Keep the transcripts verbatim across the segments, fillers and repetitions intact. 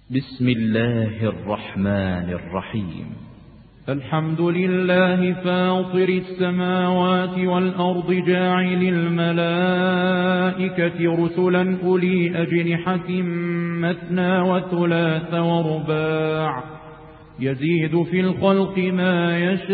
بسم الله الرحمن الرحيم. الحمد لله فاطر السماوات والأرض جاعل الملائكة رسلا أولي أجنحة مثنى وثلاث ورباع يزيد في الخلق ما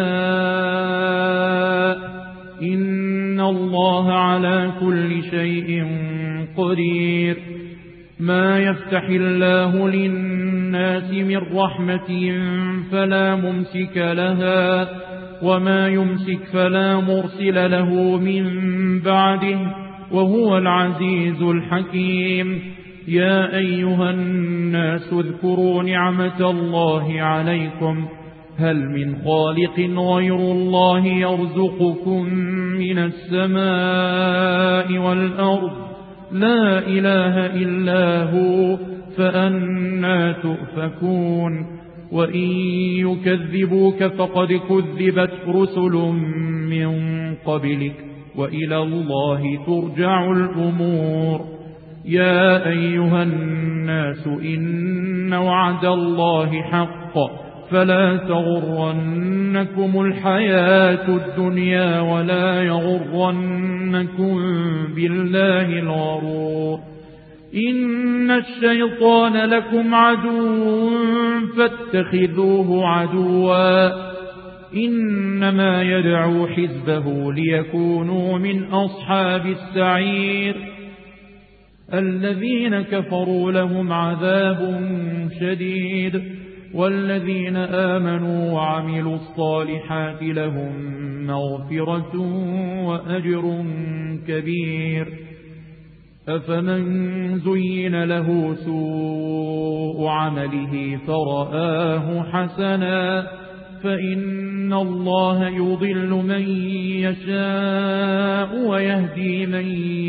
يشاء إن الله على كل شيء قدير. ما يفتح الله للناس من رحمة فلا ممسك لها وما يمسك فلا مرسل له من بعده وهو العزيز الحكيم. يا أيها الناس اذكروا نعمة الله عليكم هل من خالق غير الله يرزقكم من السماء والأرض لا إله إلا هو فأنى تؤفكون. وإن يكذبوك فقد كذبت رسل من قبلك وإلى الله ترجع الأمور. يا أيها الناس إن وعد الله حق فلا تغرنكم الحياة الدنيا ولا يغرنكم بالله الغرور. إن الشيطان لكم عدو فاتخذوه عدوا إنما يدعو حزبه ليكونوا من أصحاب السعير. الذين كفروا لهم عذاب شديد والذين آمنوا وعملوا الصالحات لهم مغفرة وأجر كبير. أفمن زين له سوء عمله فرآه حسنا فإن الله يضل من يشاء ويهدي من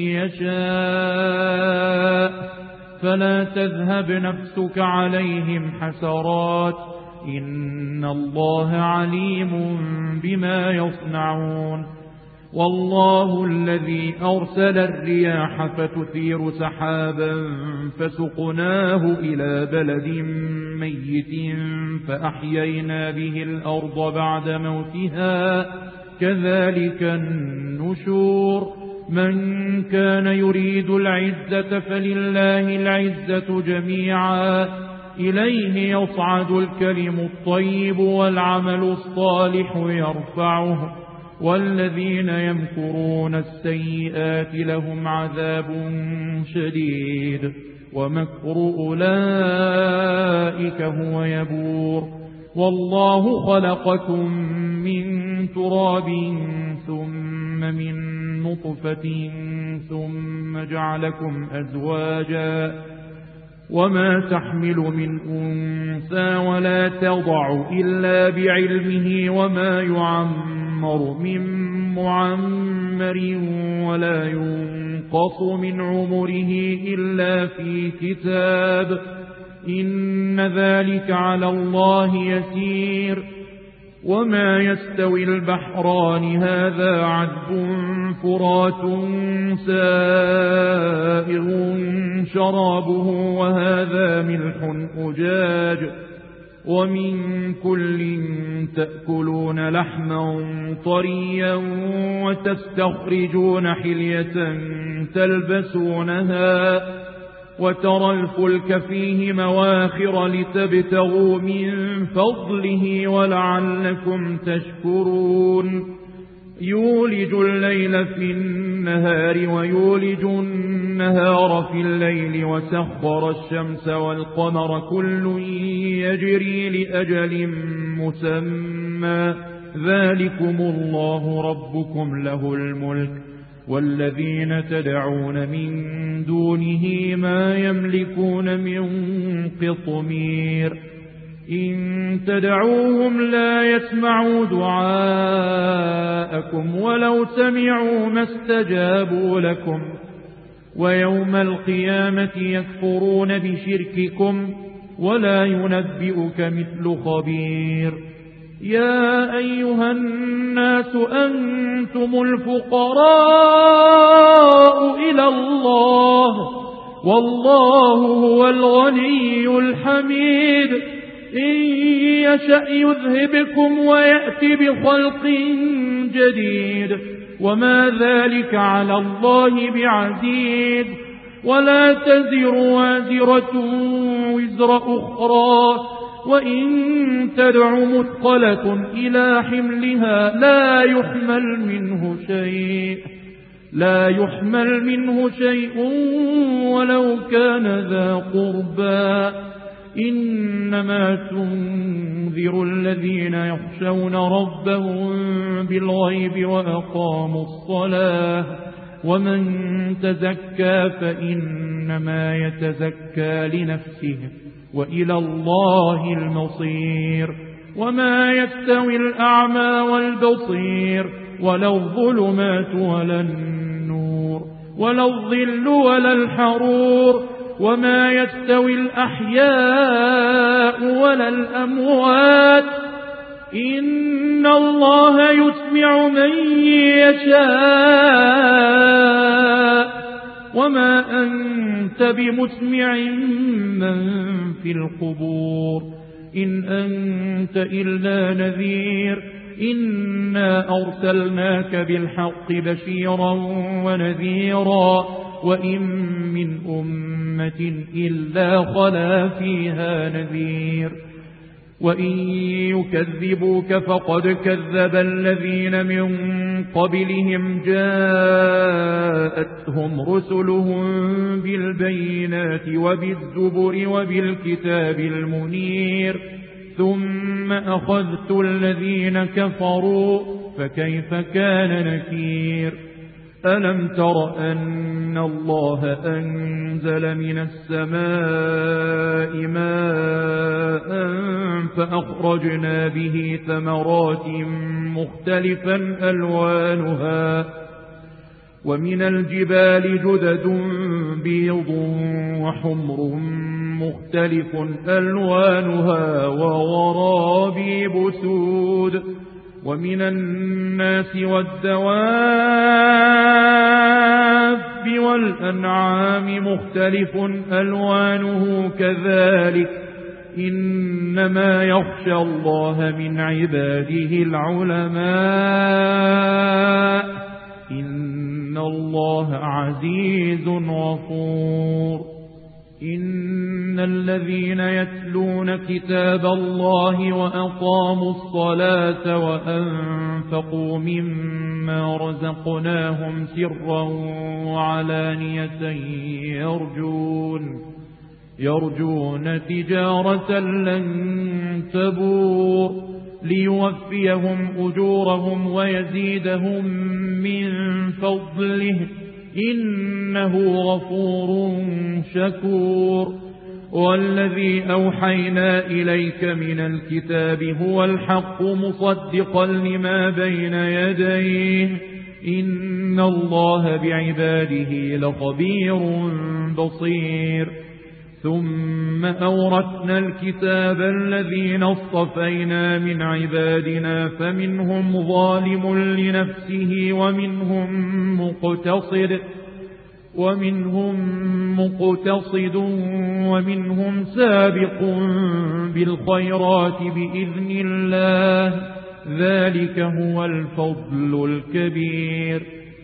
يشاء فلا تذهب نفسك عليهم حسرات إن الله عليم بما يصنعون. والله الذي أرسل الرياح فتثير سحابا فسقناه إلى بلد ميت فأحيينا به الأرض بعد موتها كذلك النشور. من كان يريد العزة فلله العزة جميعا إليه يصعد الكلم الطيب والعمل الصالح يرفعه والذين يمكرون السيئات لهم عذاب شديد ومكر أولئك هو يبور. والله خلقكم من تراب ثم من نطفة ثم جعلكم أزواجا وما تحمل من أنثى ولا تضع إلا بعلمه وما يعمر من معمر ولا ينقص من عمره إلا في كتاب إن ذلك على الله يسير. وما يستوي البحران هذا عذب فرات سائغ شرابه وهذا ملح أجاج ومن كل تأكلون لحما طريا وتستخرجون حلية تلبسونها وترى الفلك فيه مواخر لتبتغوا من فضله ولعلكم تشكرون. يولج الليل في النهار ويولج النهار في الليل وسخر الشمس والقمر كل يجري لأجل مسمى ذلكم الله ربكم له الملك والذين تدعون من دونه ما يملكون من قطمير. إن تدعوهم لا يسمعوا دعاءكم ولو سمعوا ما استجابوا لكم ويوم القيامة يكفرون بشرككم ولا ينبئك مثل خبير. يا أيها الناس أنتم الفقراء إلى الله والله هو الغني الحميد إن يشأ يذهبكم ويأتي بخلق جديد وما ذلك على الله بعزيز ولا تزر وازرة وزر أخرى وإن تدع مثقلة إلى حملها لا يحمل منه شيء لا يحمل منه شيء ولو كان ذا قربى إنما تنذر الذين يخشون ربهم بالغيب وأقاموا الصلاة ومن تزكى فإنما يتزكى لنفسه وإلى الله المصير وما يستوي الأعمى والبصير ولا الظلمات ولا النور ولا الظل ولا الحرور وما يستوي الأحياء ولا الأموات إن الله يسمع من يشاء وما أنت بمسمع من في القبور إن أنت إلا نذير إنا أرسلناك بالحق بشيرا ونذيرا وإن من أمة إلا خلا فيها نذير وإن يكذبوك فقد كذب الذين من قبلهم جاءتهم رسلهم بالبينات وبالزبر وبالكتاب المنير ثم أخذت الذين كفروا فكيف كان نكير ألم تر أن الله أنزل من السماء ماء فأخرجنا به ثمرات مختلفا ألوانها ومن الجبال جدد بيض وحمر مختلف ألوانها وغرابيب سود ومن الناس والدواب والأنعام مختلف ألوانه كذلك إنما يخشى الله من عباده العلماء إن الله عزيز غفور إن الذين يتلون كتاب الله وأقاموا الصلاة وأنفقوا مما رزقناهم سرا وعلانية يرجون يرجون تجارة لن تبور ليوفيهم أجورهم ويزيدهم من فضله إنه غفور شكور والذي أوحينا إليك من الكتاب هو الحق مصدقا لما بين يديه إن الله بعباده لخبير بصير ثم أورثنا الكتاب الذين اصطفينا من عبادنا فمنهم ظالم لنفسه ومنهم مقتصد ومنهم مقتصد ومنهم سابق بالخيرات بإذن الله ذلك هو الفضل الكبير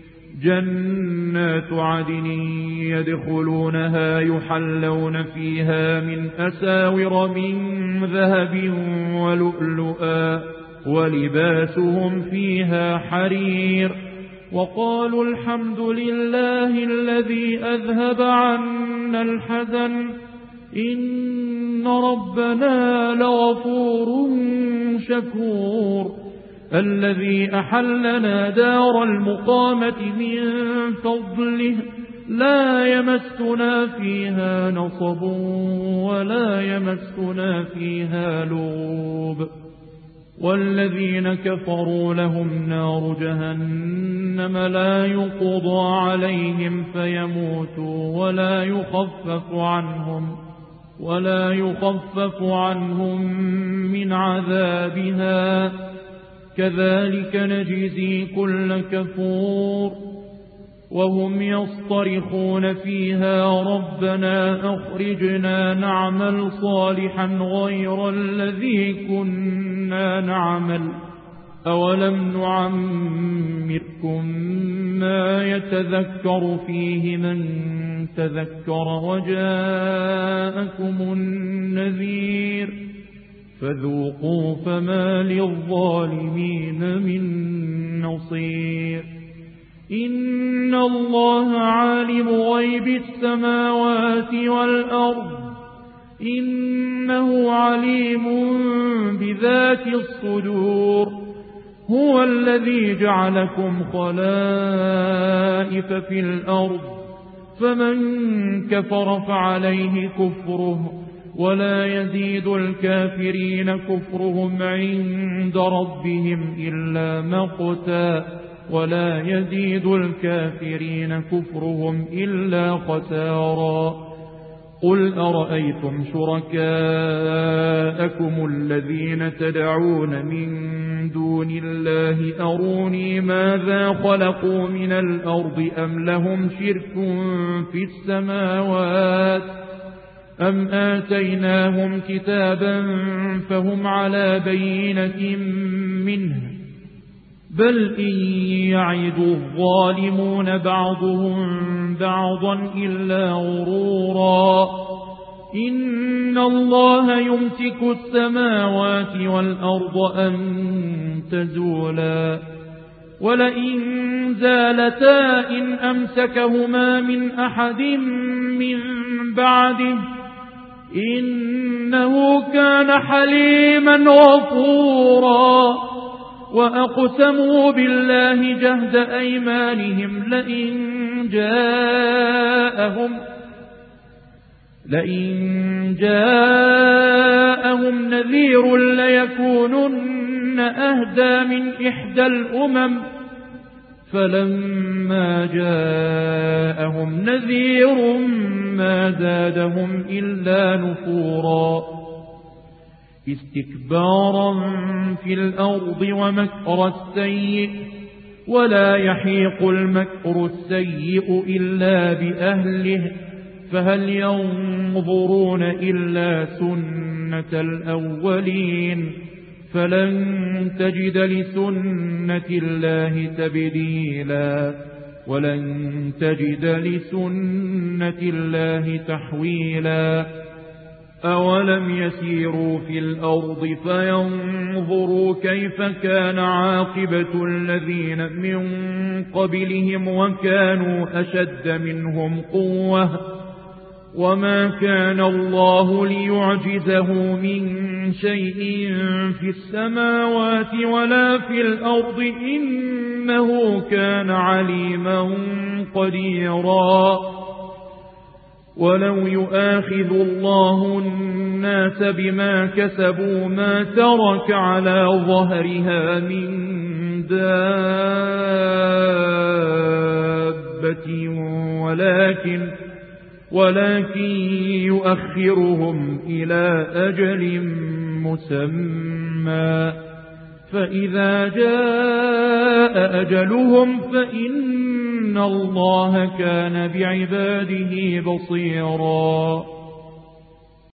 جنات عدن يدخلونها يحلون فيها من أساور من ذهب ولؤلؤا ولباسهم فيها حرير وقالوا الحمد لله الذي أذهب عنا الحزن إن ربنا لغفور شكور الذي أحلنا دار المقامة من فضله لا يمسنا فيها نصب ولا يمسنا فيها لغوب والذين كفروا لهم نار جهنم لا يقضى عليهم فيموتوا ولا يخفف عنهم ولا يخفف عنهم من عذابها كذلك نجزي كل كفور وهم يصطرخون فيها ربنا أخرجنا نعمل صالحا غير الذي كنا نعمل أولم نعمركم ما يتذكر فيه من تذكر وجاءكم النذير فذوقوا فما للظالمين من نصير إن الله عالم غيب السماوات والأرض إنه عليم بذات الصدور هو الذي جعلكم خلائف في الأرض فمن كفر فعليه كفره ولا يزيد الكافرين كفرهم عند ربهم إلا مقتا ولا يزيد الكافرين كفرهم إلا خسارا قل أرأيتم شركاءكم الذين تدعون من دون الله أروني ماذا خلقوا من الأرض أم لهم شرك في السماوات أم آتيناهم كتابا فهم على بينة منه بل إن يعد الظالمون بعضهم بعضا إلا غرورا إن الله يمسك السماوات والأرض أن تزولا ولئن زالتا إن أمسكهما من أحد من بعده إنه كان حليما غفورا وأقسموا بالله جهد أيمانهم لئن جاءهم لئن جاءهم نذير ليكونن أهدى من إحدى الأمم فلما جاءهم نذير ما زادهم إلا نفورا استكبارا في الأرض ومكر السيء ولا يحيق المكر السيء إلا بأهله فهل ينظرون إلا سنة الأولين فلن تجد لسنة الله تبديلا ولن تجد لسنة الله تحويلا أولم يسيروا في الأرض فينظروا كيف كان عاقبة الذين من قبلهم وكانوا أشد منهم قوة وما كان الله ليعجزه من شيء في السماوات ولا في الأرض إنه كان عليما قديرا ولو يؤاخذ الله الناس بما كسبوا ما ترك على ظهرها من دابة ولكن ولكن يؤخرهم إلى أجل مسمى فإذا جاء أجلهم فإن الله كان بعباده بصيرا